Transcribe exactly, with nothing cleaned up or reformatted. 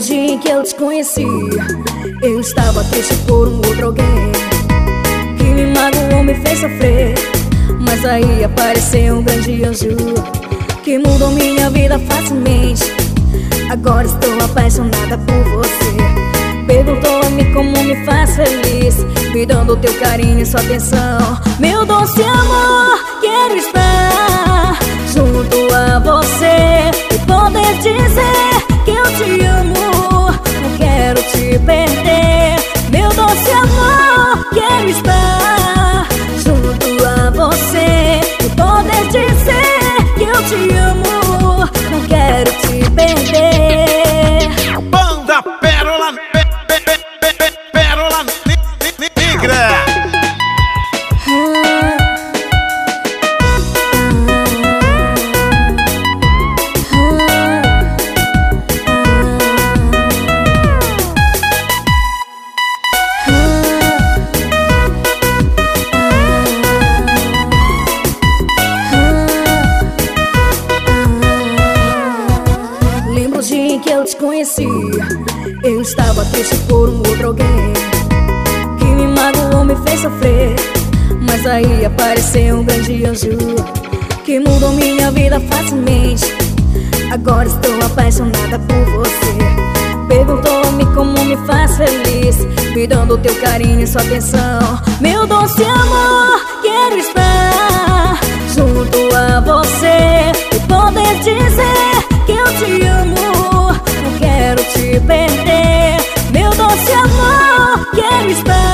dia em que eu te conheci, eu estava triste por um outro alguém que me magoou, me fez sofrer. Mas aí apareceu um grande anjo que mudou minha vida facilmente. Agora estou apaixonada por você. Perguntou-me como me faz feliz, me dando teu carinho e sua atenção. Meu doce amor, quero estar junto a você e poder dizer que eu te amo, não quero te perder. Meu doce amor, quero estar junto a você e poder dizer que eu te amo, não quero te perder. Banda Pérola, pe, pe, pe, pe, pe, Pérola Negra. Lembro o dia em que eu te conheci, eu estava triste por um outro alguém que me magoou, me fez sofrer. Mas aí apareceu um grande anjo que mudou minha vida facilmente. Agora estou apaixonada por você. Perguntou-me como me faz feliz, me dando teu carinho e sua atenção. Meu doce amor, quero estar junto a você e poder dizer que eu te amo, não quero te perder. Meu doce amor, quero estar